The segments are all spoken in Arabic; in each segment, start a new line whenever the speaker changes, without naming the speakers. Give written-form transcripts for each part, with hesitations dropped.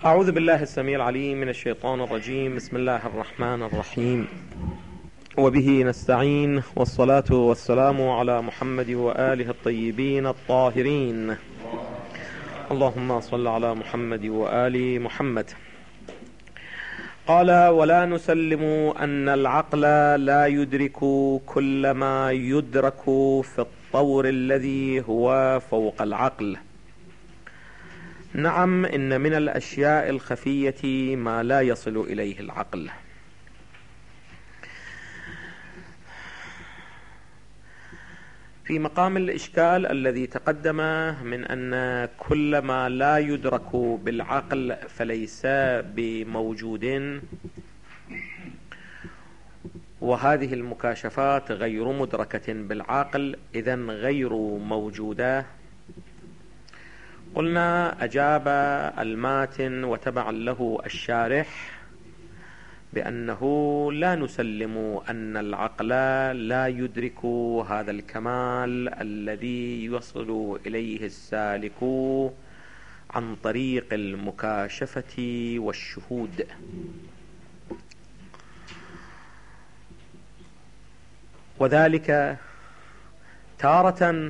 أعوذ بالله السميع العليم من الشيطان الرجيم. بسم الله الرحمن الرحيم، وبه نستعين، والصلاة والسلام على محمد وآله الطيبين الطاهرين. اللهم صل على محمد وآل محمد. قال: ولا نسلم أن العقل لا يدرك كل ما يدرك في الطور الذي هو فوق العقل. نعم، إن من الأشياء الخفية ما لا يصل إليه العقل. في مقام الإشكال الذي تقدم من أن كل ما لا يدرك بالعقل فليس بموجود، وهذه المكاشفات غير مدركة بالعقل، إذن غير موجودة. قلنا: أجاب الماتن وتبعا له الشارح بأنه لا نسلم أن العقل لا يدرك هذا الكمال الذي يصل إليه السالك عن طريق المكاشفة والشهود. وذلك تارة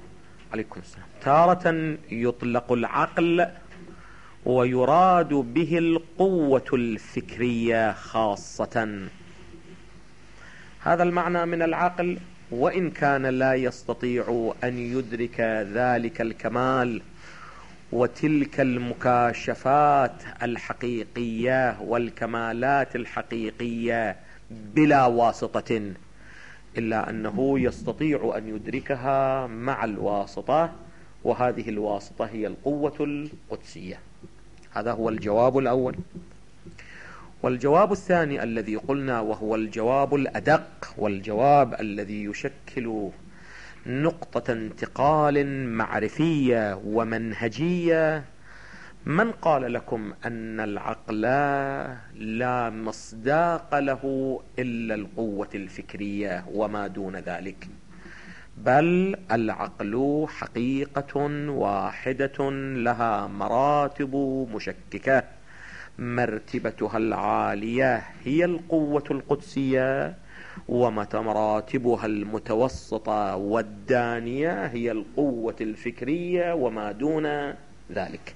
يطلق العقل ويراد به القوة الفكرية خاصة. هذا المعنى من العقل، وإن كان لا يستطيع أن يدرك ذلك الكمال وتلك المكاشفات الحقيقية والكمالات الحقيقية بلا واسطة، إلا أنه يستطيع أن يدركها مع الواسطة، وهذه الواسطة هي القوة القدسية. هذا هو الجواب الأول. والجواب الثاني الذي قلنا، وهو الجواب الأدق، والجواب الذي يشكل نقطة انتقال معرفية ومنهجية: من قال لكم أن العقل لا مصداق له إلا القوة الفكرية وما دون ذلك؟ بل العقل حقيقة واحدة لها مراتب مشككة، مرتبتها العالية هي القوة القدسية، ومراتبها المتوسطة والدانية هي القوة الفكرية وما دون ذلك.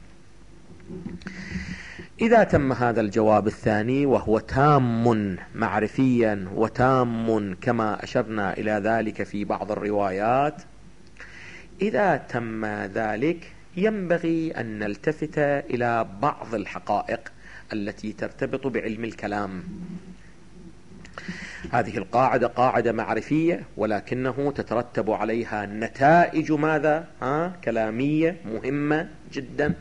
إذا تم هذا الجواب الثاني، وهو تام معرفيا وتام كما أشرنا إلى ذلك في بعض الروايات، إذا تم ذلك ينبغي أن نلتفت إلى بعض الحقائق التي ترتبط بعلم الكلام. هذه القاعدة قاعدة معرفية، ولكنه تترتب عليها نتائج ماذا؟ كلامية مهمة جدا.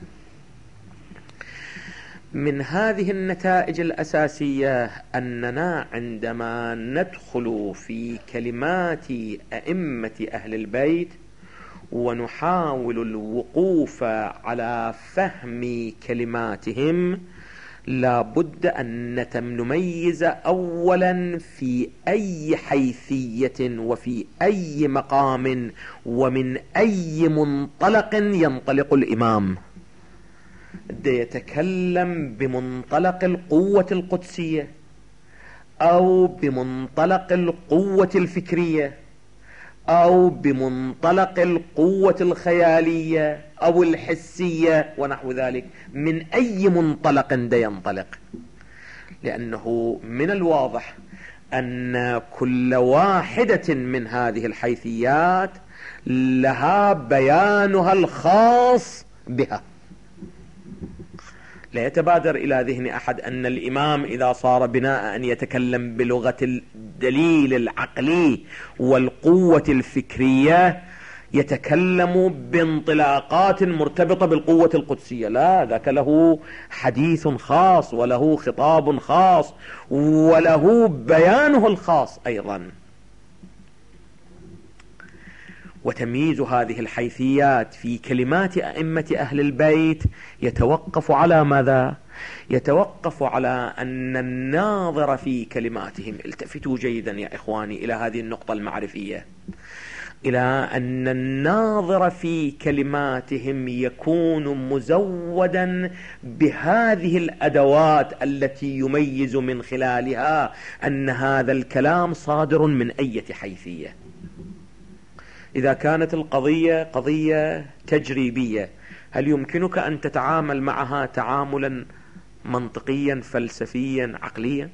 من هذه النتائج الأساسية أننا عندما ندخل في كلمات أئمة أهل البيت ونحاول الوقوف على فهم كلماتهم، لا بد أن نميز أولا في أي حيثية وفي أي مقام ومن أي منطلق ينطلق الإمام. يتكلم بمنطلق القوة القدسية، أو بمنطلق القوة الفكرية، أو بمنطلق القوة الخيالية أو الحسية ونحو ذلك. من أي منطلق ينطلق، لأنه من الواضح أن كل واحدة من هذه الحيثيات لها بيانها الخاص بها. لا يتبادر إلى ذهن أحد أن الإمام إذا صار بناء أن يتكلم بلغة الدليل العقلي والقوة الفكرية يتكلم بانطلاقات مرتبطة بالقوة القدسية. لا، ذاك له حديث خاص، وله خطاب خاص، وله بيانه الخاص أيضا. وتمييز هذه الحيثيات في كلمات أئمة أهل البيت يتوقف على ماذا؟ يتوقف على أن الناظر في كلماتهم، التفتوا جيدا يا إخواني إلى هذه النقطة المعرفية، إلى أن الناظر في كلماتهم يكون مزودا بهذه الأدوات التي يميز من خلالها أن هذا الكلام صادر من أي حيثية. إذا كانت القضية قضية تجريبية، هل يمكنك أن تتعامل معها تعاملا منطقيا فلسفيا عقليا؟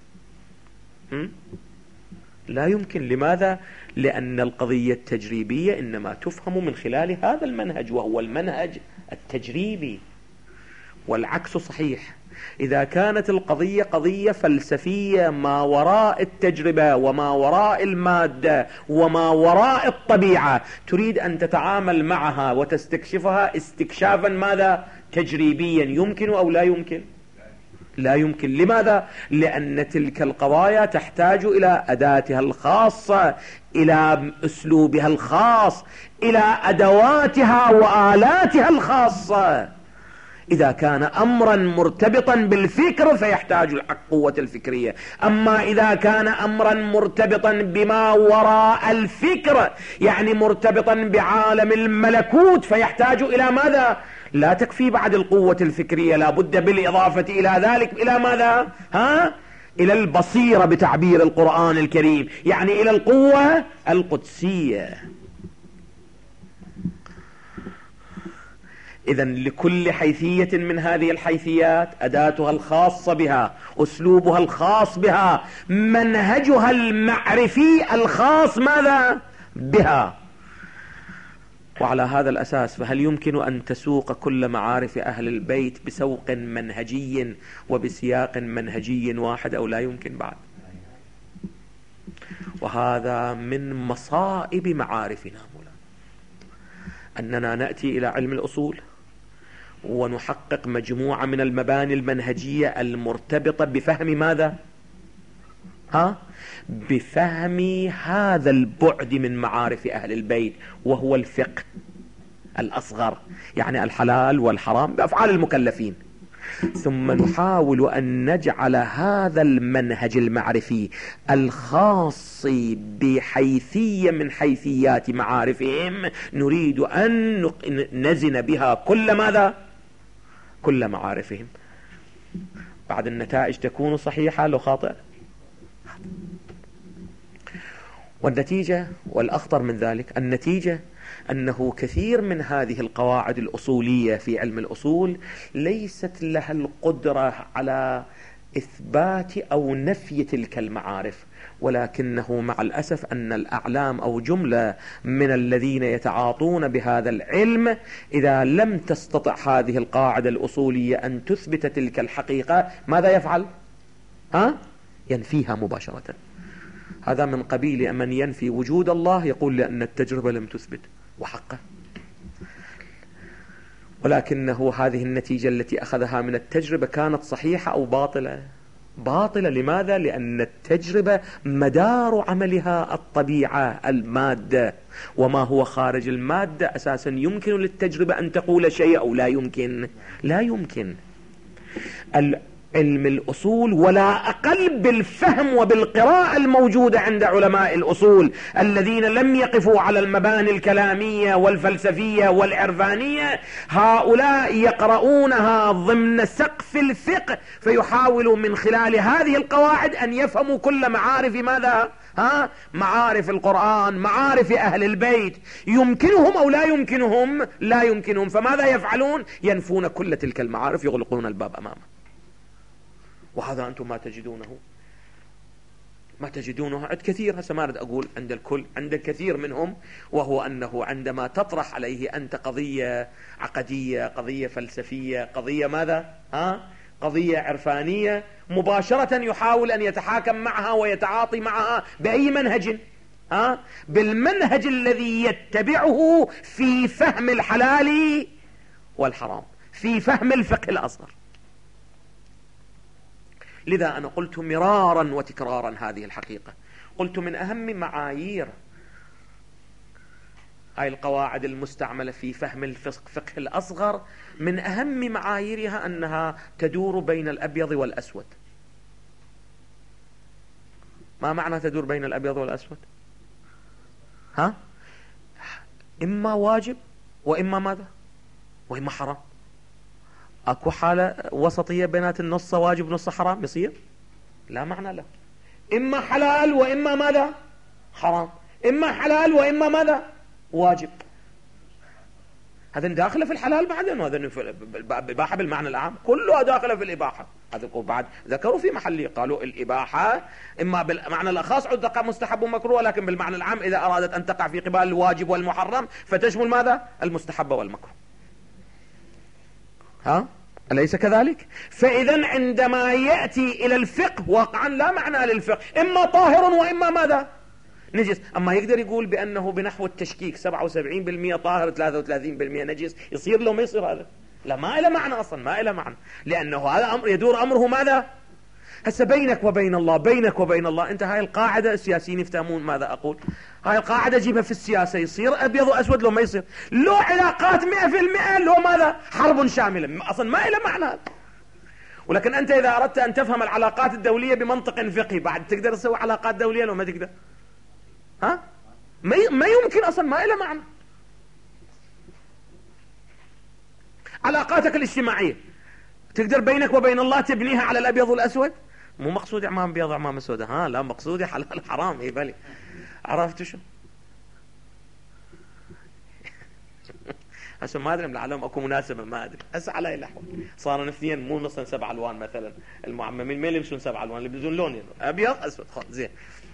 لا يمكن. لماذا؟ لأن القضية التجريبية إنما تفهم من خلال هذا المنهج، وهو المنهج التجريبي. والعكس صحيح. إذا كانت القضية قضية فلسفية ما وراء التجربة وما وراء المادة وما وراء الطبيعة، تريد أن تتعامل معها وتستكشفها استكشافا ماذا؟ تجريبيا، يمكن أو لا يمكن؟ لا يمكن. لماذا؟ لأن تلك القضايا تحتاج إلى أداتها الخاصة، إلى أسلوبها الخاص، إلى أدواتها وآلاتها الخاصة. إذا كان أمرا مرتبطا بالفكر فيحتاج القوة الفكرية، أما إذا كان أمرا مرتبطا بما وراء الفكر، يعني مرتبطا بعالم الملكوت، فيحتاج إلى ماذا؟ لا تكفي بعد القوة الفكرية، لا بد بالإضافة إلى ذلك إلى ماذا؟ إلى البصيرة بتعبير القرآن الكريم، يعني إلى القوة القدسية. إذن لكل حيثية من هذه الحيثيات أداتها الخاصة بها، أسلوبها الخاص بها، منهجها المعرفي الخاص ماذا؟ بها. وعلى هذا الأساس فهل يمكن أن تسوق كل معارف أهل البيت بسوق منهجي وبسياق منهجي واحد أو لا يمكن بعد؟ وهذا من مصائب معارفنا أننا نأتي إلى علم الأصول ونحقق مجموعة من المباني المنهجية المرتبطة بفهم ماذا؟ بفهم هذا البعد من معارف أهل البيت، وهو الفقه الأصغر، يعني الحلال والحرام بأفعال المكلفين. ثم نحاول أن نجعل هذا المنهج المعرفي الخاص بحيثية من حيثيات معارفهم نريد أن نزن بها كل ماذا؟ كل معارفهم. بعد النتائج تكون صحيحة لو خاطئة. والنتيجة والأخطر من ذلك النتيجة أنه كثير من هذه القواعد الأصولية في علم الأصول ليست لها القدرة على إثبات أو نفي تلك المعارف، ولكنه مع الأسف أن الأعلام أو جملة من الذين يتعاطون بهذا العلم إذا لم تستطع هذه القاعدة الأصولية أن تثبت تلك الحقيقة ماذا يفعل؟ ينفيها مباشرة. هذا من قبيل من ينفي وجود الله يقول لأن التجربة لم تثبت، وحقه. ولكنه هذه النتيجة التي أخذها من التجربة كانت صحيحة أو باطلة؟ باطلة. لماذا؟ لأن التجربة مدار عملها الطبيعة المادة، وما هو خارج المادة أساسا يمكن للتجربة أن تقول شيء أو لا يمكن؟ لا يمكن. علم الأصول ولا أقل بالفهم وبالقراءة الموجودة عند علماء الأصول الذين لم يقفوا على المباني الكلامية والفلسفية والعرفانية، هؤلاء يقرؤونها ضمن سقف الفقه، فيحاولوا من خلال هذه القواعد أن يفهموا كل معارف ماذا؟ معارف القرآن، معارف أهل البيت. يمكنهم أو لا يمكنهم؟ لا يمكنهم. فماذا يفعلون؟ ينفون كل تلك المعارف، يغلقون الباب أمامه. وهذا أنتم ما تجدونه عند كثير. هسه ما أريد أقول عند الكل، عند الكثير منهم، وهو أنه عندما تطرح عليه أنت قضية عقدية، قضية فلسفية، قضية ماذا؟ قضية عرفانية، مباشرة يحاول أن يتحاكم معها ويتعاطي معها بأي منهج؟ بالمنهج الذي يتبعه في فهم الحلال والحرام، في فهم الفقه الأصغر. لذا أنا قلت مرارا وتكرارا هذه الحقيقة، قلت من أهم معايير هاي القواعد المستعملة في فهم الفقه الأصغر، من أهم معاييرها أنها تدور بين الأبيض والأسود. ما معنى تدور بين الأبيض والأسود؟ إما واجب وإما ماذا؟ وإما حرام. أكو حالة وسطية بينات النص واجب ونص حرام يصير؟ لا معنى له. إما حلال وإما ماذا؟ حرام. إما حلال وإما ماذا؟ واجب. هذا داخله في الحلال بعدين، وهذا في الإباحة بالمعنى العام كلها داخله في الإباحة. هذا بعد ذكروا في محله قالوا الإباحة إما بالمعنى الخاص عد تقع مستحب ومكروه، لكن بالمعنى العام إذا أرادت أن تقع في قبال الواجب والمحرم فتشمل ماذا؟ المستحب والمكروه. ها؟ أليس كذلك؟ فإذا عندما يأتي إلى الفقه واقعا لا معنى للفقه، إما طاهر وإما ماذا؟ نجس. أما يقدر يقول بأنه بنحو التشكيك 77% طاهر 33% نجس، يصير له ما يصير هذا؟ لا، ما إلى معنى أصلا، ما إلى معنى، لأنه هذا أمر يدور أمره ماذا؟ هسه بينك وبين الله، بينك وبين الله أنت هاي القاعدة السياسيين يفتهمون ماذا أقول؟ هاي القاعدة جيبها في السياسة، يصير أبيض وأسود لو ما يصير، لو علاقات 100% لو ماذا؟ حرب شاملة، أصلا ما إلى معنى. ولكن أنت إذا أردت أن تفهم العلاقات الدولية بمنطق فقهي بعد تقدر تسوي علاقات دولية لو ما تقدر؟ ها؟ ما يمكن أصلا، ما إلى معنى. علاقاتك الاجتماعية تقدر بينك وبين الله تبنيها على الأبيض والأسود؟ مو مقصود عمام بيض عمام أسود، ها لا، مقصود حلال حرام. إيه بالي، عرفت شو؟ هسه ما ادري لعلهم اكو مناسبه، ما ادري. هسه على اي الاحوال صاروا اثنين مو نصا 7 الوان مثلا، المعممين ما يلبسون 7 الوان، يلبسون لونين ابيض اسود. زين.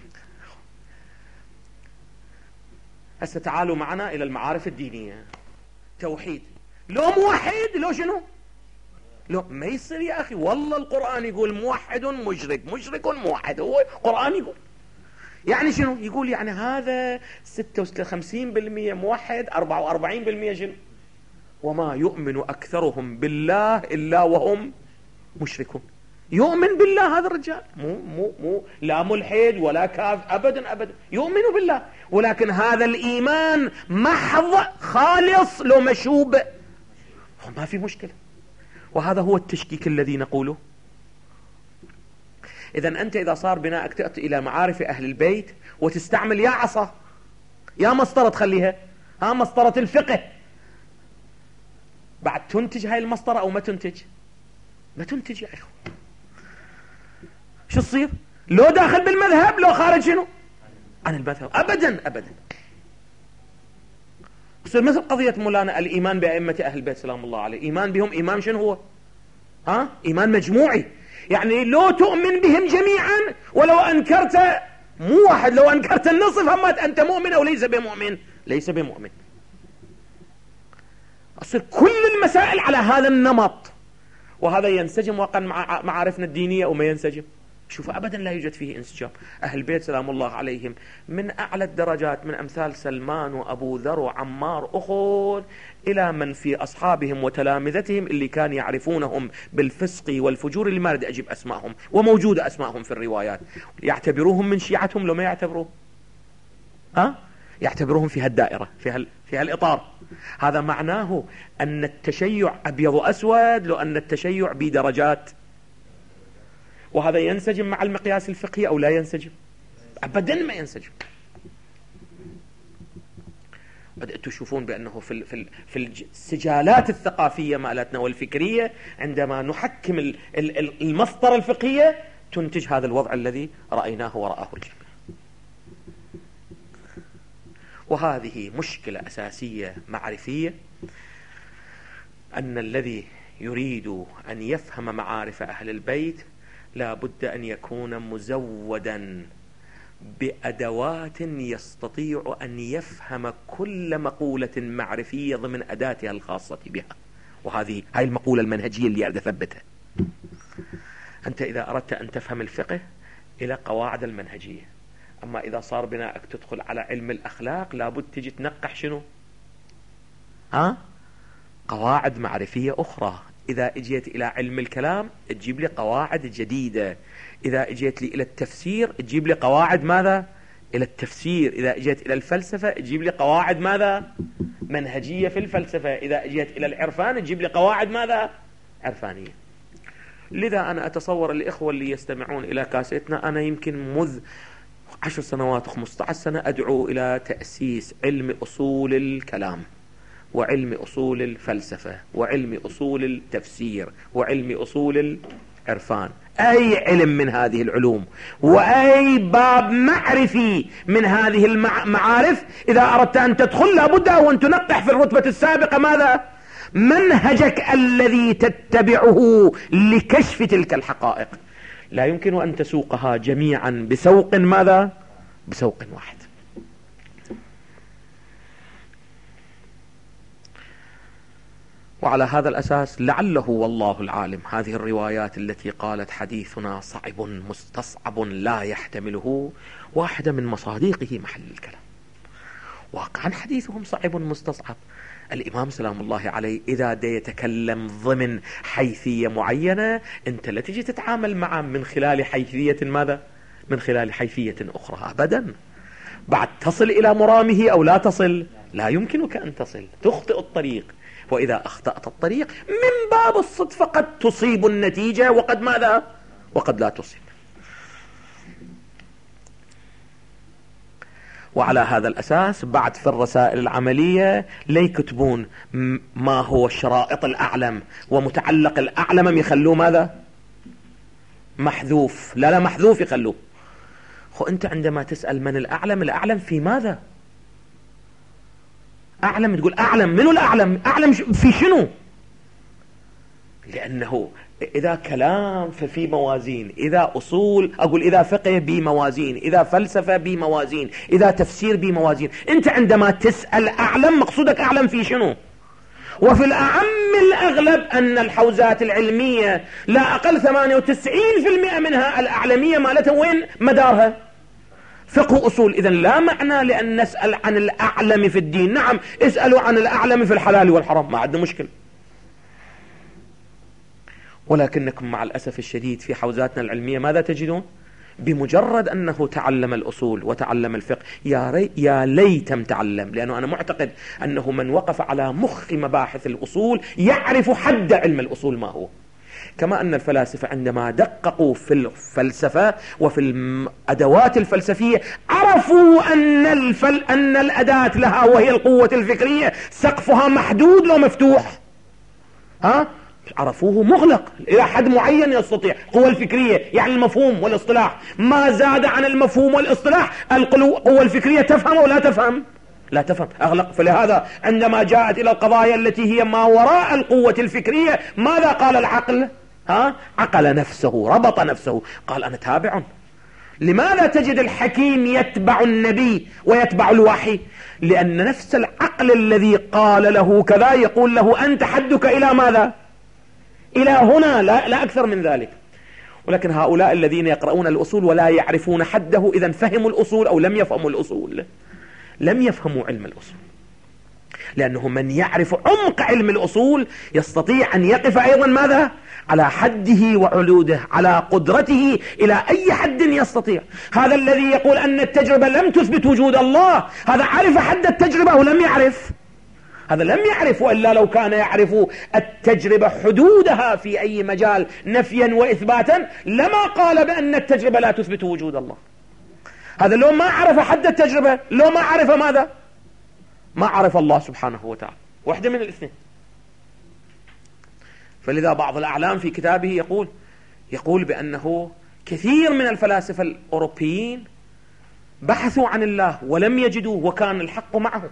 هسه تعالوا معنا الى المعارف الدينيه. توحيد لو موحد لو شنو؟ لو ما يصير يا اخي، والله القران يقول موحد مشرك، مشرك موحد، هو القران يقول. يعني شنو؟ يقول يعني هذا 56% موحد، 44% شنو؟ وما يؤمن أكثرهم بالله إلا وهم مشركون. يؤمن بالله هذا الرجال، مو لا ملحد ولا كاف، أبدا أبدا، يؤمن بالله، ولكن هذا الإيمان محض خالص لو مشوب ما في مشكلة. وهذا هو التشكيك الذي نقوله. إذا أنت إذا صار بناءك تأتي إلى معارف أهل البيت وتستعمل يا عصا يا مسطرة، تخليها ها مسطرة الفقه، بعد تنتج هاي المسطرة أو ما تنتج؟ ما تنتج يا إخوة. شو تصير؟ لو داخل بالمذهب لو خارج شنو؟ عن المذهب، أبدا أبدا. يصير مثل قضية مولانا الإيمان بأئمة أهل البيت سلام الله عليه، إيمان بهم إيمان شنو هو؟ ها؟ إيمان مجموعي، يعني لو تؤمن بهم جميعا ولو أنكرت مو واحد، لو أنكرت النصف همت أنت مؤمن أو ليس بمؤمن؟ ليس بمؤمن. أصير كل المسائل على هذا النمط، وهذا ينسجم واقعا مع معارفنا الدينية وما ينسجم. شوف أبدا لا يوجد فيه انسجام. أهل البيت سلام الله عليهم من أعلى الدرجات، من أمثال سلمان وأبو ذر وعمار أخذ إلى من في أصحابهم وتلامذتهم اللي كان يعرفونهم بالفسق والفجور، اللي ما أريد أجيب أسمائهم وموجودة أسمائهم في الروايات، يعتبروهم من شيعتهم لو ما يعتبروه؟ يعتبروهم في هالدائرة، في هالإطار. هذا معناه أن التشيع أبيض وأسود، لو أن التشيع بدرجات. وهذا ينسجم مع المقياس الفقهي أو لا ينسجم؟ أبدا ما ينسجم. بدأتوا تشوفون بأنه في السجالات الثقافية مالتنا والفكرية، عندما نحكم المسطرة الفقهية تنتج هذا الوضع الذي رأيناه ورآه الجميع. وهذه مشكلة أساسية معرفية، أن الذي يريد أن يفهم معارف أهل البيت لا بد أن يكون مزودا بأدوات يستطيع أن يفهم كل مقولة معرفية ضمن أداتها الخاصة بها. وهذه هاي المقولة المنهجية اللي أريد أثبتها. أنت إذا أردت أن تفهم الفقه إلى قواعد المنهجية، أما إذا صار بناءك تدخل على علم الأخلاق لابد تجي تنقح شنو؟ قواعد معرفية أخرى. إذا اجيت إلى علم الكلام تجيب لي قواعد جديدة. إذا اجيت لي إلى التفسير تجيب لي قواعد ماذا؟ إلى التفسير. إذا اجيت إلى الفلسفة تجيب لي قواعد ماذا؟ منهجية في الفلسفة. إذا اجيت إلى العرفان تجيب لي قواعد ماذا؟ عرفانية. لذا أنا أتصور الإخوة اللي يستمعون إلى كاسيتنا، أنا يمكن 10 سنوات 15 سنة أدعو إلى تأسيس علم أصول الكلام، وعلم أصول الفلسفة، وعلم أصول التفسير، وعلم أصول العرفان. أي علم من هذه العلوم وأي باب معرفي من هذه المعارف إذا أردت أن تدخل لابد وأن تنقح في الرتبة السابقة ماذا؟ منهجك الذي تتبعه لكشف تلك الحقائق. لا يمكن أن تسوقها جميعا بسوق ماذا؟ بسوق واحد. وعلى هذا الأساس لعله والله العالم هذه الروايات التي قالت حديثنا صعب مستصعب لا يحتمله واحدة من مصادقه محل الكلام. واقعا حديثهم صعب مستصعب. الإمام سلام الله عليه إذا دا يتكلم ضمن حيثية معينة أنت لا تجي تتعامل معه من خلال حيثية ماذا؟ من خلال حيثية أخرى أبدا. بعد تصل إلى مرامه أو لا تصل؟ لا يمكنك أن تصل، تخطئ الطريق. وإذا أخطأت الطريق من باب الصدفة قد تصيب النتيجة وقد ماذا؟ وقد لا تصيب. وعلى هذا الأساس بعد في الرسائل العملية لا يكتبون ما هو شرائط الأعلم ومتعلق الأعلم يخلوه ماذا؟ محذوف. لا محذوف يخلوه. أنت عندما تسأل من الأعلم، الأعلم في ماذا؟ أعلم تقول أعلم، منو الأعلم؟ أعلم في شنو؟ لأنه إذا كلام ففي موازين، إذا أصول أقول إذا فقه بموازين، إذا فلسفة بموازين، إذا تفسير بموازين. أنت عندما تسأل أعلم مقصودك أعلم في شنو؟ وفي الأعم الأغلب أن الحوزات العلمية لا أقل 98% منها الأعلمية مالتها وين مدارها؟ فقه أصول. إذن لا معنى لأن نسأل عن الأعلم في الدين. نعم اسألوا عن الأعلم في الحلال والحرام، ما عندنا مشكلة. ولكنكم مع الأسف الشديد في حوزاتنا العلمية ماذا تجدون؟ بمجرد أنه تعلم الأصول وتعلم الفقه يا ليتم تعلم. لأنه أنا معتقد أنه من وقف على مخ مباحث الأصول يعرف حد علم الأصول ما هو. كما أن الفلاسفة عندما دققوا في الفلسفة وفي الأدوات الفلسفية عرفوا أن الأداة لها وهي القوة الفكرية سقفها محدود لو مفتوح. عرفوه مغلق إلى حد معين يستطيع. قوة الفكرية يعني المفهوم والاصطلاح، ما زاد عن المفهوم والاصطلاح القوة الفكرية تفهم أو لا تفهم؟ لا تفهم، أغلق. فلهذا عندما جاءت إلى القضايا التي هي ما وراء القوة الفكرية ماذا قال العقل؟ عقل نفسه، ربط نفسه، قال أنا تابع. لماذا تجد الحكيم يتبع النبي ويتبع الوحي؟ لأن نفس العقل الذي قال له كذا يقول له أنت حدك إلى ماذا؟ إلى هنا، لا أكثر من ذلك. ولكن هؤلاء الذين يقرؤون الأصول ولا يعرفون حده إذن فهموا الأصول أو لم يفهموا الأصول؟ لم يفهموا علم الأصول. لأنه من يعرف عمق علم الأصول يستطيع أن يقف أيضا ماذا؟ على حده وعلوده، على قدرته إلى أي حد يستطيع. هذا الذي يقول أن التجربة لم تثبت وجود الله، هذا عرف حد التجربة أو لم يعرف؟ هذا لم يعرف. وإلا لو كان يعرف التجربة حدودها في أي مجال نفيا وإثباتا لما قال بأن التجربة لا تثبت وجود الله. هذا لو ما عرف حد التجربة، لو ما عرف ماذا؟ ما عرف الله سبحانه وتعالى. واحدة من الاثنين. فلذا بعض الأعلام في كتابه يقول بأنه كثير من الفلاسفة الأوروبيين بحثوا عن الله ولم يجدوه وكان الحق معهم.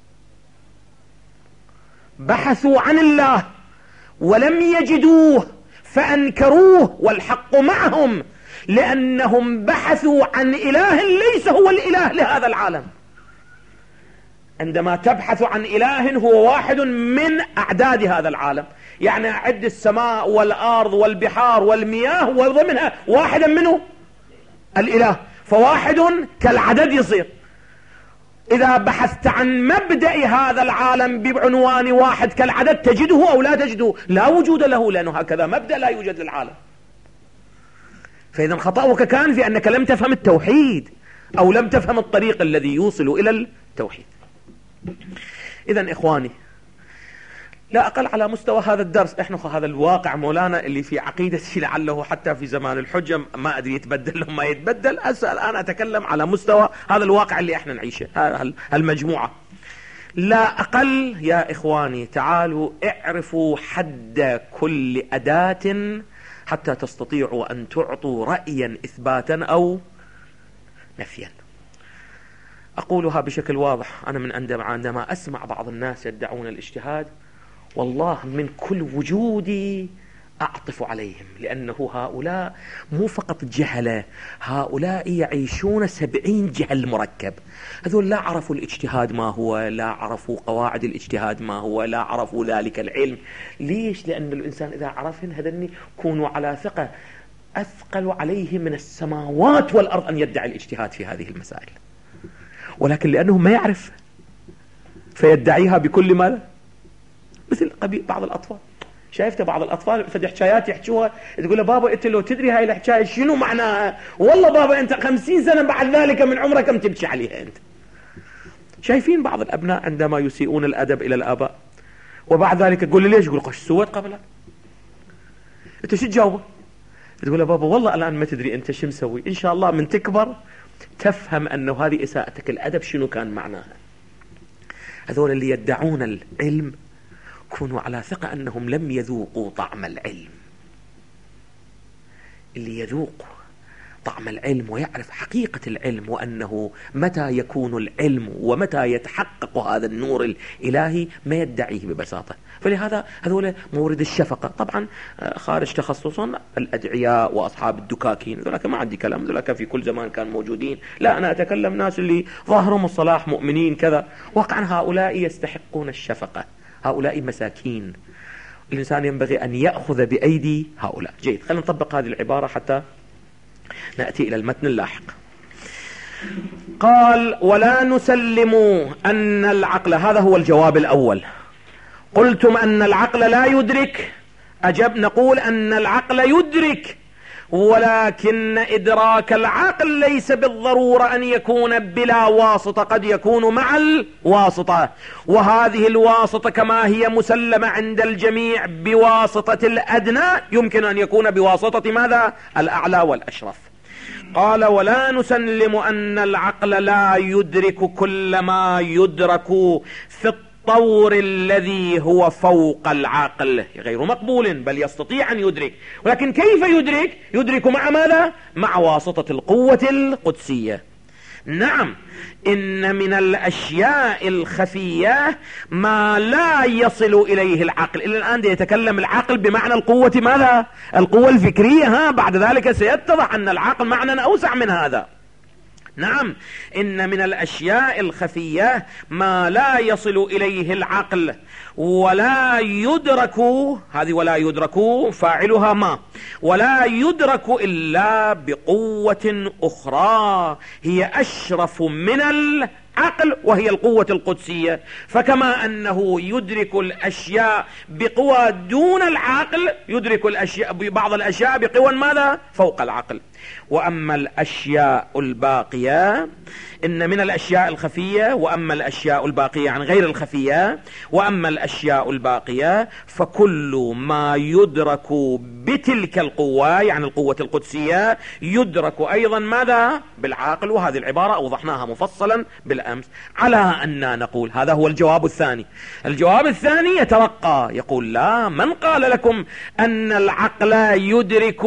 بحثوا عن الله ولم يجدوه فأنكروه والحق معهم، لأنهم بحثوا عن إله ليس هو الإله لهذا العالم. عندما تبحث عن إله هو واحد من أعداد هذا العالم، يعني أعد السماء والأرض والبحار والمياه وضمنها واحدا منه الإله، فواحد كالعدد يصير. إذا بحثت عن مبدأ هذا العالم بعنوان واحد كالعدد تجده أو لا تجده؟ لا وجود له، لأنه هكذا مبدأ لا يوجد للعالم. فإذا خطأك كان في أنك لم تفهم التوحيد أو لم تفهم الطريق الذي يوصل إلى التوحيد. إذا إخواني، لا أقل على مستوى هذا الدرس. إحنا هذا الواقع مولانا اللي في عقيدتي لعله حتى في زمان الحجة ما أدري يتبدل أو ما يتبدل. أنا أتكلم على مستوى هذا الواقع اللي إحنا نعيشه المجموعة. لا أقل يا إخواني، تعالوا اعرفوا حد كل أداة حتى تستطيعوا أن تعطوا رأيا إثباتا أو نفيا. أقولها بشكل واضح. أنا من عندما أسمع بعض الناس يدعون الاجتهاد، والله من كل وجودي أعطف عليهم، لأنه هؤلاء مو فقط جهلة، هؤلاء يعيشون 70 جهل مركب. هذول لا عرفوا الاجتهاد ما هو، لا عرفوا قواعد الاجتهاد ما هو، لا عرفوا ذلك العلم. ليش؟ لأن الإنسان إذا عرفن هذني كونوا على ثقة أثقل عليه من السماوات والأرض أن يدعي الاجتهاد في هذه المسائل، ولكن لأنه ما يعرف فيدعيها بكل مال. مثل بعض الأطفال، شايفت بعض الأطفال في حكايات يحكوها، تقول له بابا أنت لو تدري هاي الحكاية شنو معناها، والله بابا أنت 50 سنة بعد ذلك من عمرك كم تبكي عليها أنت. شايفين بعض الأبناء عندما يسيئون الأدب إلى الآباء وبعد ذلك تقول له ليش؟ يقول قش سويت قبلها. أنت شو تجاوبه؟ تقول له بابا والله الآن ما تدري أنت شو مسوي، إن شاء الله من تكبر تفهم أنه هذه إساءتك الأدب شنو كان معناها. هذول اللي يدعون العلم كونوا على ثقة أنهم لم يذوقوا طعم العلم. اللي يذوق طعم العلم ويعرف حقيقة العلم، وأنه متى يكون العلم ومتى يتحقق هذا النور الإلهي ما يدعيه ببساطة. فلهذا هذول مورد الشفقة. طبعا خارج تخصصهم الأدعياء وأصحاب الدكاكين، ذلك ما عندي كلام، ذلك في كل زمان كانوا موجودين. لا، أنا أتكلم ناس اللي ظاهرهم الصلاح، مؤمنين كذا. واقعا هؤلاء يستحقون الشفقة، هؤلاء مساكين. الإنسان ينبغي أن يأخذ بأيدي هؤلاء. جيد، خلينا نطبق هذه العبارة حتى نأتي إلى المتن اللاحق. قال ولا نسلم أن العقل، هذا هو الجواب الأول. قلتم أن العقل لا يدرك، نقول أن العقل يدرك، ولكن إدراك العقل ليس بالضرورة أن يكون بلا واسطة، قد يكون مع الواسطة. وهذه الواسطة كما هي مسلمة عند الجميع بواسطة الأدنى، يمكن أن يكون بواسطة ماذا؟ الأعلى والأشرف. قال ولا نسلم أن العقل لا يدرك كل ما يدرك في الطور الذي هو فوق العقل، غير مقبول، بل يستطيع أن يدرك. ولكن كيف يدرك؟ يدرك مع ماذا؟ مع واسطة القوة القدسية. نعم، إن من الأشياء الخفية ما لا يصل إليه العقل. إلى الآن يتكلم العقل بمعنى القوة ماذا؟ القوة الفكرية. بعد ذلك سيتضح أن العقل معنى أوسع من هذا. نعم، إن من الأشياء الخفية ما لا يصل إليه العقل ولا يدرك، هذه ولا يدرك فاعلها ما، ولا يدرك إلا بقوة أخرى هي أشرف من العقل، وهي القوة القدسية. فكما أنه يدرك الأشياء بقوى دون العقل، يدرك الأشياء بعض الأشياء بقوى ماذا؟ فوق العقل. وأما الأشياء الباقية، إن من الأشياء الخفية وأما الأشياء الباقية عن غير الخفية، وأما الأشياء الباقية فكل ما يدرك بتلك القوة، يعني القوة القدسية، يدرك أيضا ماذا؟ بالعقل. وهذه العبارة أوضحناها مفصلا بالأمس. على أن نقول هذا هو الجواب الثاني. الجواب الثاني يترقى، يقول لا، من قال لكم أن العقل يدرك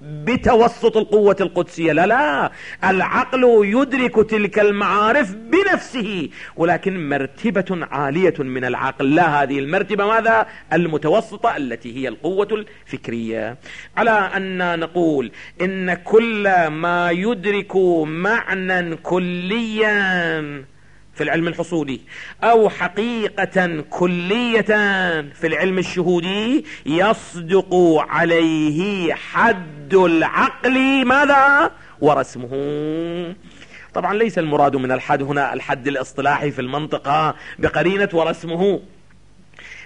بتوسط القوة القدسية؟ لا، العقل يدرك تلك المعارف بنفسه، ولكن مرتبة عالية من العقل، لا هذه المرتبة ماذا؟ المتوسطة التي هي القوة الفكرية. على أن نقول إن كل ما يدرك معنى كليا في العلم الحصولي أو حقيقة كلية في العلم الشهودي يصدق عليه حد العقل ماذا؟ ورسمه. طبعا ليس المراد من الحد هنا الحد الاصطلاحي في المنطقة بقرينة ورسمه،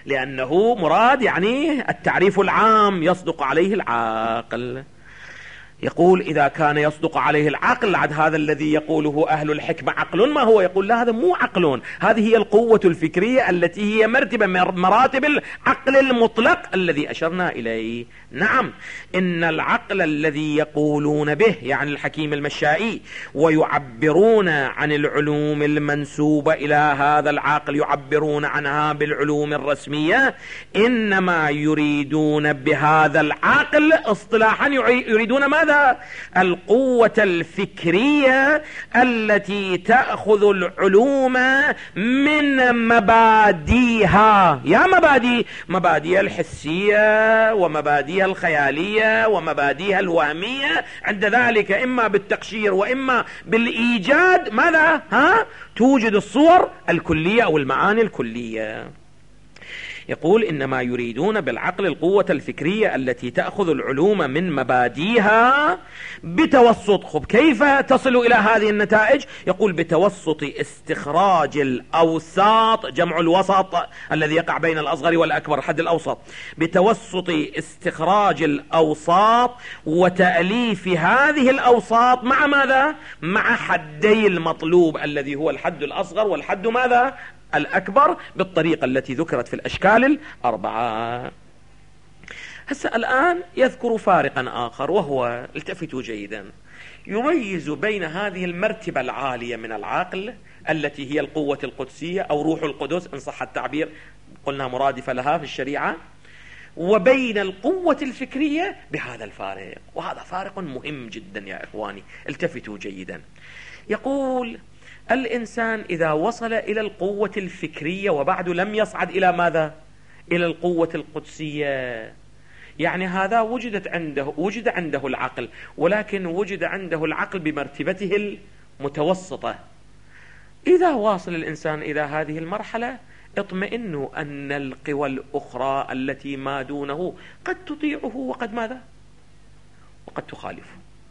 لأنه مراد يعني التعريف العام يصدق عليه العقل. يقول إذا كان يصدق عليه العقل، عد هذا الذي يقوله أهل الحكمة عقل ما هو، يقول لا، هذا مو عقل، هذه هي القوة الفكرية التي هي مرتبة من مراتب العقل المطلق الذي أشرنا إليه. نعم، إن العقل الذي يقولون به، يعني الحكيم المشائي، ويعبرون عن العلوم المنسوبة إلى هذا العقل، يعبرون عنها بالعلوم الرسمية، إنما يريدون بهذا العقل اصطلاحا يريدون ماذا؟ القوة الفكرية التي تأخذ العلوم من مبادئها، يا مبادئ الحسية ومبادئها الخيالية ومبادئها الوهمية، عند ذلك إما بالتقشير وإما بالإيجاد ماذا؟ توجد الصور الكلية أو المعاني الكلية. يقول إنما يريدون بالعقل القوة الفكرية التي تأخذ العلوم من مبادئها بتوسط. خب كيف تصل إلى هذه النتائج؟ يقول بتوسط استخراج الأوساط، جمع الوسط الذي يقع بين الأصغر والأكبر، حد الأوسط، بتوسط استخراج الأوساط وتأليف هذه الأوساط مع ماذا؟ مع حدي المطلوب الذي هو الحد الأصغر والحد ماذا؟ الأكبر، بالطريقة التي ذكرت في الأشكال الأربعة. هسه الآن يذكر فارقا آخر، وهو، التفتوا جيدا، يميز بين هذه المرتبة العالية من العقل التي هي القوة القدسية أو روح القدس إن صح التعبير، قلنا مرادفة لها في الشريعة، وبين القوة الفكرية بهذا الفارق. وهذا فارق مهم جدا يا إخواني، التفتوا جيدا. يقول الإنسان إذا وصل إلى القوة الفكرية وبعد لم يصعد إلى ماذا؟ إلى القوة القدسية، يعني هذا وجد عنده العقل، ولكن وجد عنده العقل بمرتبته المتوسطة. إذا واصل الإنسان إلى هذه المرحلة اطمئنوا أن القوى الأخرى التي ما دونه قد تطيعه وقد ماذا؟ وقد تخالفه.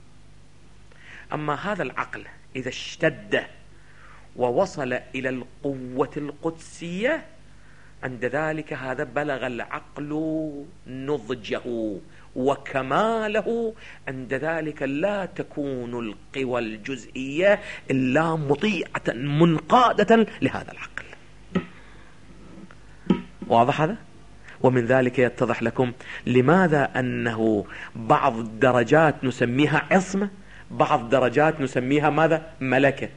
أما هذا العقل إذا اشتد ووصل إلى القوة القدسية، عند ذلك هذا بلغ العقل نضجه وكماله، عند ذلك لا تكون القوى الجزئية إلا مطيعة منقادة لهذا العقل. واضح هذا؟ ومن ذلك يتضح لكم لماذا أنه بعض الدرجات نسميها عصمة، بعض الدرجات نسميها ماذا؟ ملكة.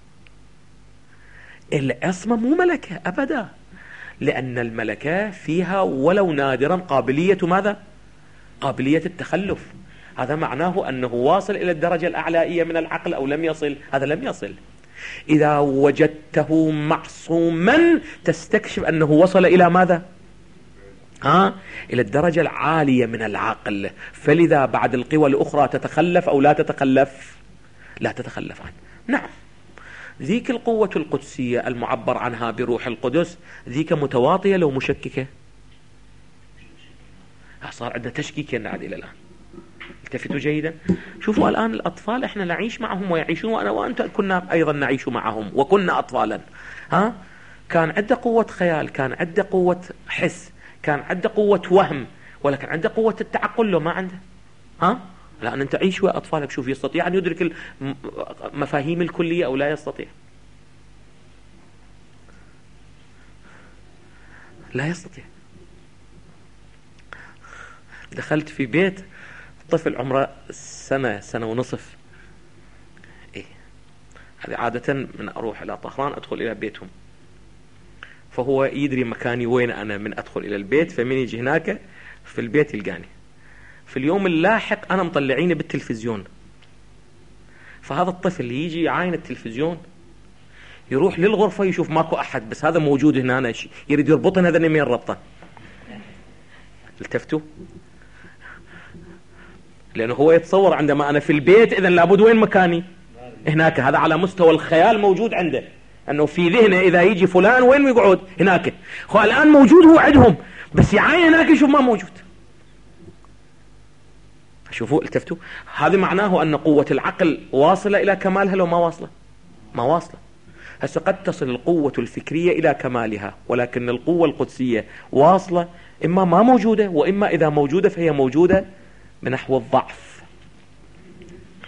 العصمة مو ملكة أبدا، لأن الملكة فيها ولو نادرا قابلية ماذا؟ قابلية التخلف. هذا معناه أنه واصل إلى الدرجة الأعلائية من العقل أو لم يصل؟ هذا لم يصل. إذا وجدته معصوما تستكشف أنه وصل إلى ماذا؟ إلى الدرجة العالية من العقل. فلذا بعد القوى الأخرى تتخلف أو لا تتخلف؟ لا تتخلف عنه. نعم، ذيك القوة القدسية المعبر عنها بروح القدس، ذيك متواطية لو مشككة؟ صار عندنا تشكيك ينعد إلى الآن. التفتوا جيدا. شوفوا الآن الأطفال احنا نعيش معهم ويعيشون، وأنا وأنت كنا أيضا نعيش معهم وكنا أطفالا. كان عنده قوة خيال، كان عنده قوة حس، كان عنده قوة وهم، ولا كان عنده قوة التعقل؟ لو ما عنده. الآن أنت عيش ويا أطفالك، شوف يستطيع أن يدرك المفاهيم الكلية أو لا يستطيع؟ لا يستطيع. دخلت في بيت طفل عمره سنة ونصف. هذه عادة من أروح إلى طهران أدخل إلى بيتهم، فهو يدري مكاني وين أنا من أدخل إلى البيت، فمن يجي هناك في البيت يلقاني. في اليوم اللاحق أنا مطلعيني بالتلفزيون، فهذا الطفل يجي يعاين التلفزيون، يروح للغرفة يشوف ماكو أحد، بس هذا موجود هنا، أنا يريد يربطن، هذا نمين ربطن. التفتوا؟ لأنه هو يتصور عندما أنا في البيت إذن لابد وين مكاني؟ هناك. هذا على مستوى الخيال موجود عنده، أنه في ذهنه إذا يجي فلان وين يقعد؟ هناك. هو الآن موجود هو عندهم، بس يعاين هناك يشوف ما موجود. شوفوا، التفتوا؟ هذا معناه أن قوة العقل واصلة إلى كمالها لو ما واصلة؟ ما واصلة. هسه قد تصل القوة الفكرية إلى كمالها، ولكن القوة القدسية واصلة، إما ما موجودة، وإما إذا موجودة فهي موجودة بنحو الضعف.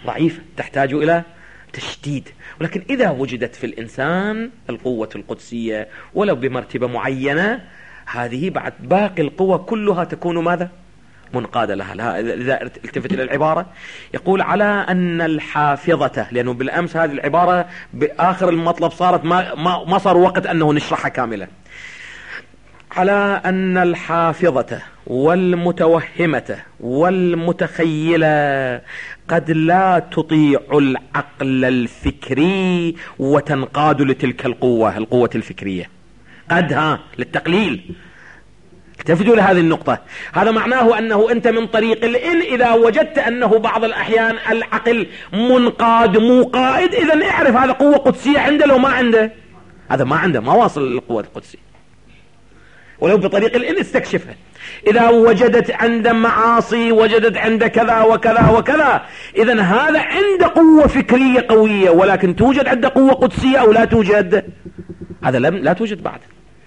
ضعيفة تحتاج إلى تشديد. ولكن إذا وجدت في الإنسان القوة القدسية ولو بمرتبة معينة، هذه بعد باقي القوة كلها تكون ماذا؟ منقادة لها. إذا التفت إلى العبارة يقول على أن الحافظة، لأنه بالأمس هذه العبارة بآخر المطلب صارت ما صار وقت أنه نشرحها كاملة. على أن الحافظة والمتوهمة والمتخيلة قد لا تطيع العقل الفكري وتنقاد لتلك القوة الفكرية. قدها للتقليل. التفتوا لهذه النقطة. هذا معناه أنه أنت من طريق الإن إذا وجدت أنه بعض الأحيان العقل منقاد مو قائد، إذن اعرف هذا قوة قدسية عنده لو ما عنده. هذا ما عنده، ما واصل للقوة القدسية، ولو بطريق الإن استكشفها. إذا وجدت عند معاصي، وجدت عند كذا وكذا وكذا، إذن هذا عنده قوة فكرية قوية، ولكن توجد عنده قوة قدسية أو لا توجد؟ هذا لا توجد بعد،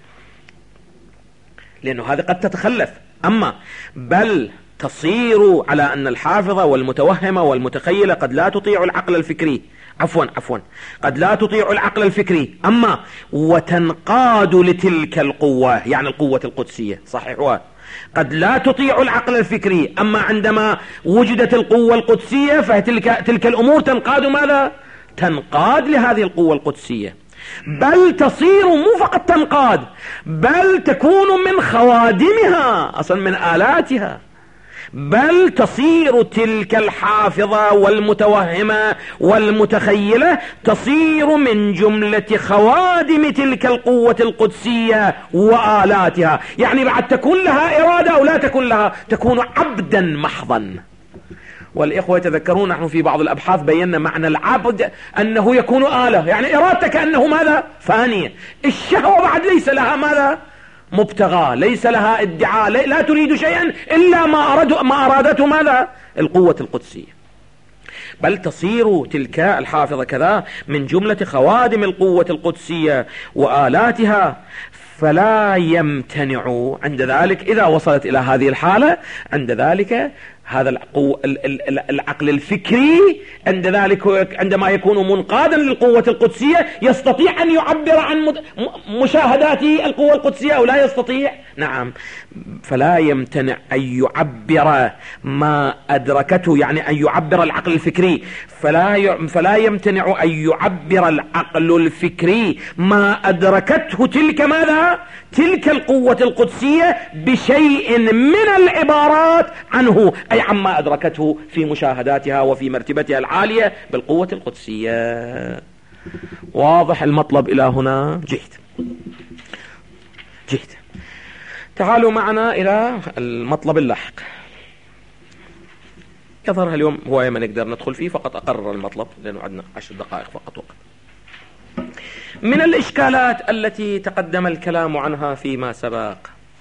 لأنه هذا قد تتخلف. أما بل تصير على أن الحافظة والمتوهمة والمتخيلة قد لا تطيع العقل الفكري، عفوا قد لا تطيع العقل الفكري، أما وتنقاد لتلك القوة، يعني القوة القدسية. صحيح، قد لا تطيع العقل الفكري، أما عندما وجدت القوة القدسية فتلك الأمور تنقاد ماذا؟ تنقاد لهذه القوة القدسية، بل تصير مو فقط تنقاد، بل تكون من خوادمها، أصلا من آلاتها. بل تصير تلك الحافظة والمتوهمة والمتخيلة تصير من جملة خوادم تلك القوة القدسية وآلاتها. يعني بعد تكون لها إرادة أو لا تكون لها، تكون عبدا محضا. والإخوة يتذكرون نحن في بعض الأبحاث بينا معنى العبد أنه يكون آلة، يعني إرادتك أنه ماذا؟ فانية. الشهوة بعد ليس لها ماذا؟ مبتغى، ليس لها ادعاء، لا تريد شيئا إلا ما أرادته ماذا؟ القوة القدسية. بل تصير تلك الحافظة كذا من جملة خوادم القوة القدسية وآلاتها، فلا يمتنع عند ذلك إذا وصلت إلى هذه الحالة، عند ذلك هذا العقل الفكري عند ذلك عندما يكون منقادا للقوة القدسية يستطيع أن يعبر عن مشاهدات القوة القدسية أو لا يستطيع؟ نعم. فلا يمتنع أن يعبر ما أدركته، يعني أن يعبر العقل الفكري، فلا يمتنع أن يعبر العقل الفكري ما أدركته تلك ماذا؟ تلك القوة القدسية بشيء من العبارات عنه، أي عما أدركته في مشاهداتها وفي مرتبتها العالية بالقوة القدسية. واضح المطلب إلى هنا؟ جيد. تعالوا معنا إلى المطلب اللاحق. يظهر اليوم هو ما نقدر ندخل فيه، فقط أقرر المطلب لأنه عندنا 10 دقائق فقط وقت. من الإشكالات التي تقدم الكلام عنها فيما سبق،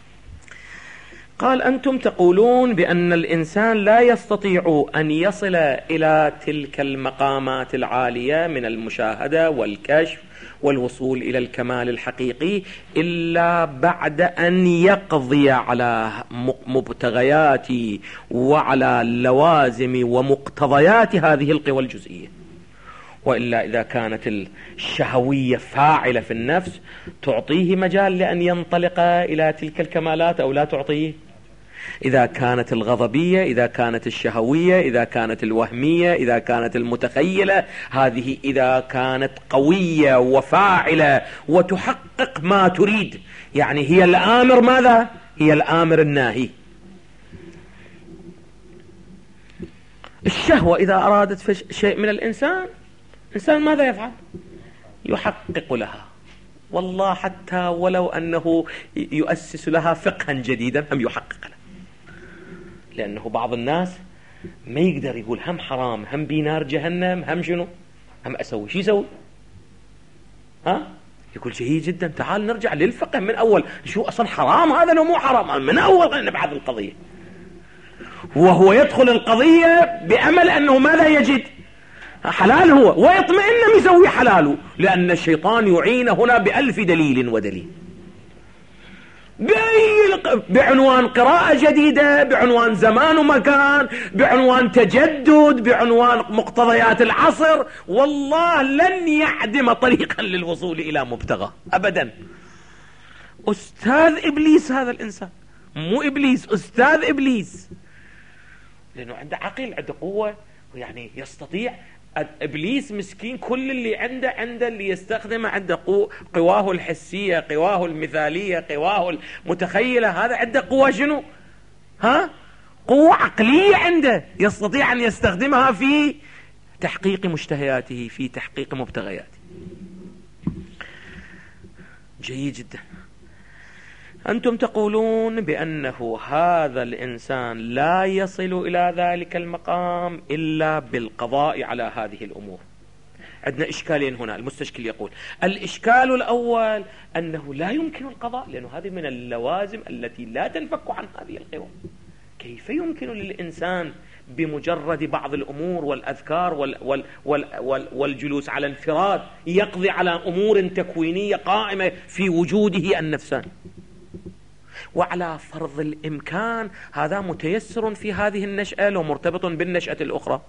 قال أنتم تقولون بأن الإنسان لا يستطيع أن يصل إلى تلك المقامات العالية من المشاهدة والكشف والوصول إلى الكمال الحقيقي إلا بعد أن يقضي على مبتغيات وعلى لوازم ومقتضيات هذه القوى الجزئية. وإلا إذا كانت الشهوية فاعلة في النفس تعطيه مجال لأن ينطلق إلى تلك الكمالات أو لا تعطيه؟ إذا كانت الغضبية، إذا كانت الشهوية، إذا كانت الوهمية، إذا كانت المتخيلة، هذه إذا كانت قوية وفاعلة وتحقق ما تريد، يعني هي الآمر ماذا؟ هي الآمر الناهي. الشهوة إذا أرادت شيء من الإنسان ماذا يفعل؟ يحقق لها، والله حتى ولو أنه يؤسس لها فقها جديدا هم يحقق لها. لأنه بعض الناس ما يقدر يقول هم حرام هم بنار جهنم هم شنو هم أسوي، شو يسوي؟ يقول جيد جدا، تعال نرجع للفقه من أول، شو أصلا حرام هذا لو مو حرام، من أول نبعث القضية. وهو يدخل القضية بأمل أنه ماذا يجد؟ حلال هو، ويطمئن يسوي حلاله، لأن الشيطان يعين هنا بألف دليل ودليل. بعنوان قراءة جديدة، بعنوان زمان ومكان، بعنوان تجدد، بعنوان مقتضيات العصر. والله لن يعدم طريقا للوصول إلى مبتغى أبدا. أستاذ إبليس هذا الإنسان، مو إبليس، أستاذ إبليس، لأنه عنده عقل، عنده قوة، يعني يستطيع. إبليس مسكين كل اللي عنده اللي يستخدمه، عنده قواه الحسية، قواه المثالية، قواه المتخيلة. هذا عنده قوة شنو؟ قوة عقلية عنده يستطيع أن يستخدمها في تحقيق مشتهياته، في تحقيق مبتغياته. جيد جدا. أنتم تقولون بأنه هذا الإنسان لا يصل إلى ذلك المقام إلا بالقضاء على هذه الأمور. عندنا إشكالين هنا. المستشكل يقول الإشكال الأول أنه لا يمكن القضاء، لأنه هذه من اللوازم التي لا تنفك عن هذه القوى. كيف يمكن للإنسان بمجرد بعض الأمور والأذكار والجلوس على انفراد يقضي على أمور تكوينية قائمة في وجوده النفساني؟ وعلى فرض الإمكان هذا متيسر في هذه النشأة لو مرتبط بالنشأة الأخرى.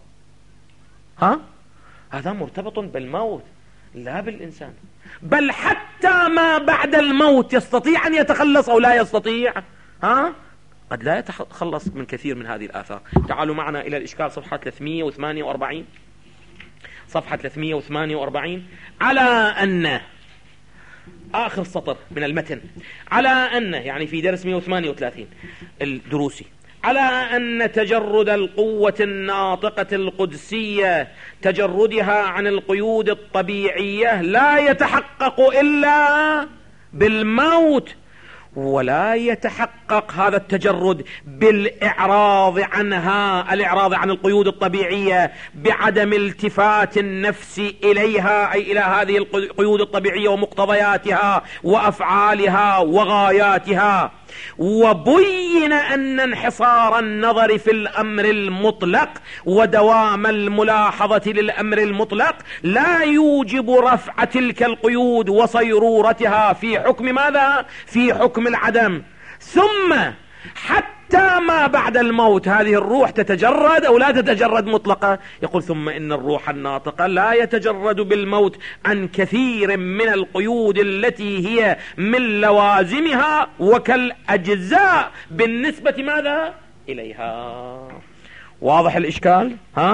هذا مرتبط بالموت لا بالإنسان. بل حتى ما بعد الموت يستطيع أن يتخلص أو لا يستطيع. قد لا يتخلص من كثير من هذه الآثار. تعالوا معنا إلى الإشكال صفحة 348. صفحة 348. على أن آخر سطر من المتن، على أن، يعني في درس 138 الدروسي، على أن تجرد القوة الناطقة القدسية، تجردها عن القيود الطبيعية، لا يتحقق إلا بالموت، ولا يتحقق هذا التجرد بالإعراض عنها، الإعراض عن القيود الطبيعية، بعدم التفات النفس إليها، أي إلى هذه القيود الطبيعية ومقتضياتها وأفعالها وغاياتها. وبين أن انحصار النظر في الأمر المطلق ودوام الملاحظة للأمر المطلق لا يوجب رفع تلك القيود وصيرورتها في حكم ماذا؟ في حكم العدم. ثم حتى ما بعد الموت هذه الروح تتجرد أو لا تتجرد مطلقة. يقول ثم إن الروح الناطقة لا يتجرد بالموت عن كثير من القيود التي هي من لوازمها وكالأجزاء بالنسبة ماذا؟ إليها. واضح الإشكال؟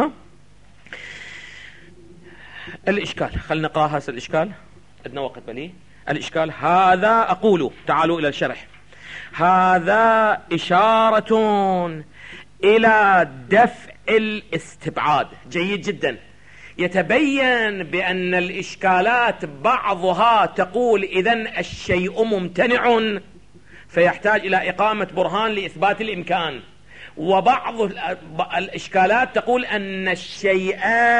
الإشكال خلنا نقرأ هذا الإشكال، عندنا وقت بليه. الإشكال هذا أقول، تعالوا إلى الشرح. هذا إشارة إلى دفع الاستبعاد. جيد جدا. يتبين بأن الإشكالات بعضها تقول إذن الشيء ممتنع فيحتاج إلى إقامة برهان لإثبات الإمكان، وبعض الإشكالات تقول أن الشيء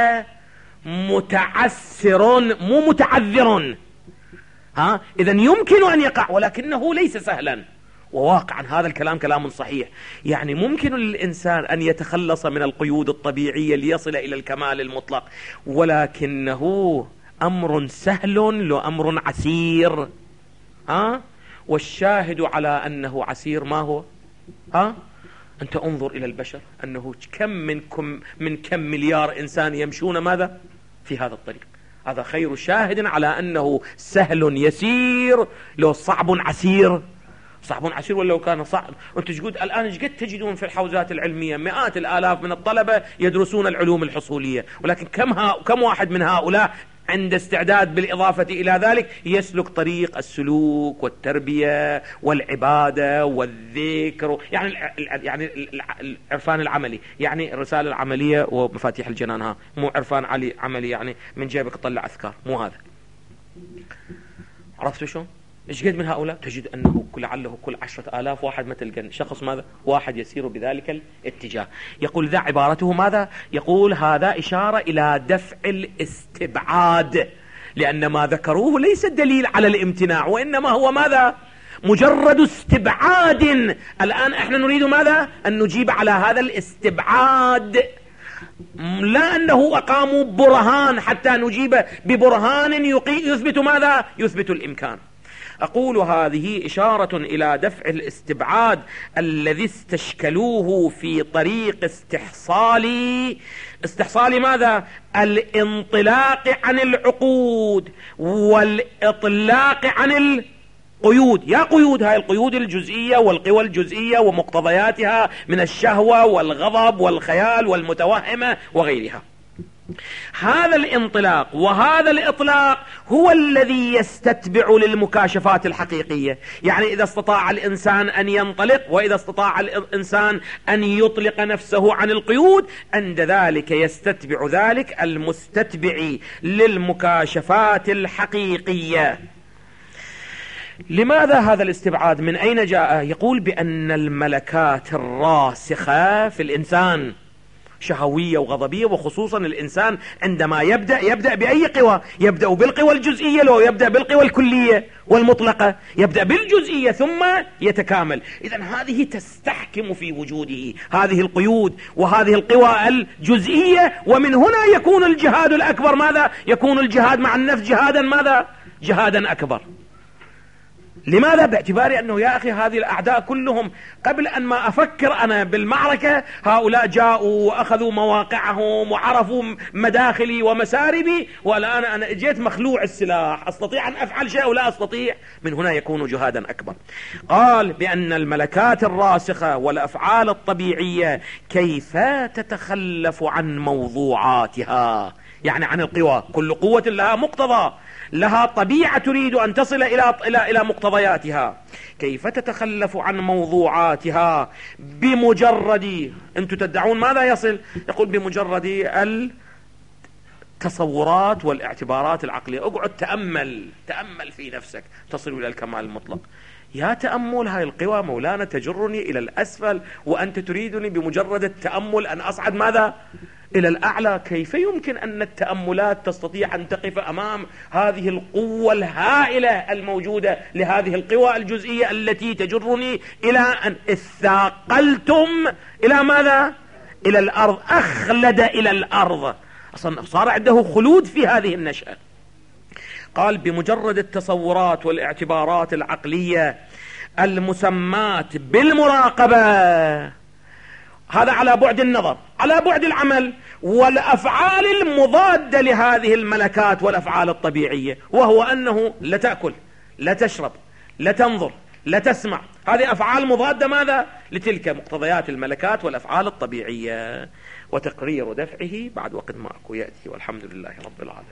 متعسر مو متعذر. إذن يمكن أن يقع ولكنه ليس سهلا. وواقعا هذا الكلام كلام صحيح. يعني ممكن للإنسان أن يتخلص من القيود الطبيعية ليصل إلى الكمال المطلق، ولكنه أمر سهل لأمر عسير. والشاهد على أنه عسير ما هو؟ أنت انظر إلى البشر، أنه من كم مليار إنسان يمشون ماذا؟ في هذا الطريق. هذا خير شاهد على أنه سهل يسير لو صعب عسير. صعب عسير ولو كان صعب. أنت تقول الآن قد تجدون في الحوزات العلمية مئات الآلاف من الطلبة يدرسون العلوم الحصولية، ولكن كم واحد من هؤلاء عند استعداد بالإضافة إلى ذلك يسلك طريق السلوك والتربية والعبادة والذكر، يعني العرفان العملي، يعني الرسالة العملية ومفاتيح الجنان. مو عرفان عملي يعني من جيبك تطلع أذكار، مو هذا. عرفت شلون؟ ايش قد من هؤلاء تجد أنه لعله كل 10,000 واحد مثل شخص ماذا؟ واحد يسير بذلك الاتجاه. يقول ذا عبارته ماذا؟ يقول هذا إشارة إلى دفع الاستبعاد، لأن ما ذكروه ليس دليل على الامتناع، وإنما هو ماذا؟ مجرد استبعاد. الآن احنا نريد ماذا؟ أن نجيب على هذا الاستبعاد، لا أنه أقاموا برهان حتى نجيب ببرهان يثبت ماذا؟ يثبت الإمكان. أقول هذه إشارة إلى دفع الاستبعاد الذي استشكلوه في طريق استحصال ماذا؟ الانطلاق عن العقود والإطلاق عن القيود. يا قيود، هاي القيود الجزئية والقوى الجزئية ومقتضياتها من الشهوة والغضب والخيال والمتوهمة وغيرها. هذا الانطلاق وهذا الإطلاق هو الذي يستتبع للمكاشفات الحقيقية. يعني إذا استطاع الإنسان أن ينطلق وإذا استطاع الإنسان أن يطلق نفسه عن القيود، عند ذلك يستتبع ذلك المستتبع للمكاشفات الحقيقية. لماذا هذا الاستبعاد؟ من أين جاء؟ يقول بأن الملكات الراسخة في الإنسان شهوية وغضبية، وخصوصا الإنسان عندما يبدأ بأي قوى؟ يبدأ بالقوى الجزئية، لو يبدأ بالقوى الكلية والمطلقة، يبدأ بالجزئية ثم يتكامل. إذن هذه تستحكم في وجوده هذه القيود وهذه القوى الجزئية، ومن هنا يكون الجهاد الأكبر. ماذا؟ يكون الجهاد مع النفس جهادا ماذا؟ جهادا أكبر. لماذا؟ باعتبار أنه يا أخي هذه الأعداء كلهم قبل أن ما أفكر أنا بالمعركة هؤلاء جاءوا وأخذوا مواقعهم وعرفوا مداخلي ومساربي، والآن أنا جيت مخلوع السلاح، أستطيع أن أفعل شيء أو لا أستطيع؟ من هنا يكون جهادا أكبر. قال بأن الملكات الراسخة والأفعال الطبيعية كيف تتخلف عن موضوعاتها، يعني عن القوى. كل قوة لها مقتضى، لها طبيعة تريد أن تصل إلى مقتضياتها. كيف تتخلف عن موضوعاتها بمجرد، أنتم تدعون ماذا يصل؟ يقول بمجرد التصورات والاعتبارات العقلية. اقعد تأمل في نفسك تصل إلى الكمال المطلق. يا تأمل، هاي القوى مولانا تجرني إلى الأسفل، وأنت تريدني بمجرد التأمل أن أصعد ماذا؟ إلى الأعلى. كيف يمكن أن التأملات تستطيع أن تقف أمام هذه القوة الهائلة الموجودة لهذه القوى الجزئية التي تجرني إلى أن اثاقلتم إلى ماذا؟ إلى الأرض. أخلد إلى الأرض، أصلا صار عنده خلود في هذه النشأة. قال بمجرد التصورات والاعتبارات العقلية المسمات بالمراقبة، هذا على بعد النظر، على بعد العمل والأفعال المضادة لهذه الملكات والأفعال الطبيعية، وهو أنه لا تأكل، لا تشرب، لا تنظر، لا تسمع. هذه أفعال مضادة ماذا؟ لتلك مقتضيات الملكات والأفعال الطبيعية. وتقرير دفعه بعد وقت ما أكو يأتي، والحمد لله رب العالمين.